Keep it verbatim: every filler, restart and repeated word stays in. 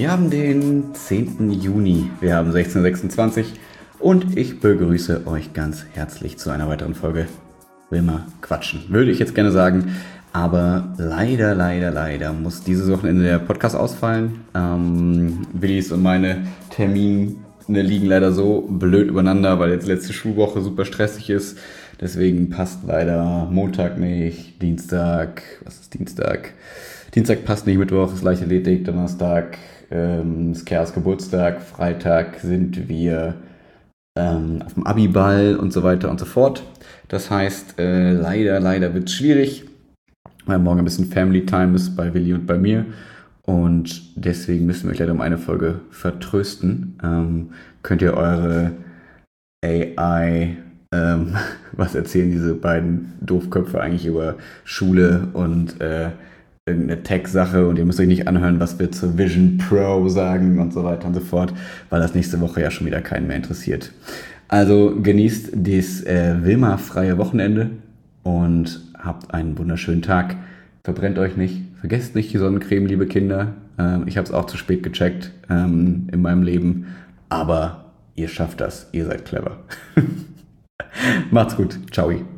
Wir haben den zehnten Juni, wir haben sechzehn Uhr sechsundzwanzig und ich begrüße euch ganz herzlich zu einer weiteren Folge Will mal quatschen, würde ich jetzt gerne sagen, aber leider, leider, leider muss dieses Wochenende der Podcast ausfallen. Ähm, Willis und meine Termine liegen leider so blöd übereinander, weil jetzt letzte Schulwoche super stressig ist. Deswegen passt leider Montag nicht, Dienstag, was ist Dienstag? Dienstag passt nicht, Mittwoch ist Leichtathletik, Donnerstag ähm, ist Keras Geburtstag, Freitag sind wir ähm, auf dem Abiball und so weiter und so fort. Das heißt, äh, leider, leider wird es schwierig, weil morgen ein bisschen Family Time ist bei Willi und bei mir. Und deswegen müssen wir euch leider um eine Folge vertrösten. Ähm, könnt ihr eure A I, ähm, was erzählen diese beiden Doofköpfe eigentlich über Schule und äh, irgendeine Tech-Sache, und ihr müsst euch nicht anhören, was wir zur Vision Pro sagen und so weiter und so fort, weil das nächste Woche ja schon wieder keinen mehr interessiert. Also genießt das äh, Wilma-freie Wochenende und habt einen wunderschönen Tag. Verbrennt euch nicht, vergesst nicht die Sonnencreme, liebe Kinder. Ähm, ich habe es auch zu spät gecheckt ähm, in meinem Leben, aber ihr schafft das, ihr seid clever. Macht's gut, ciao.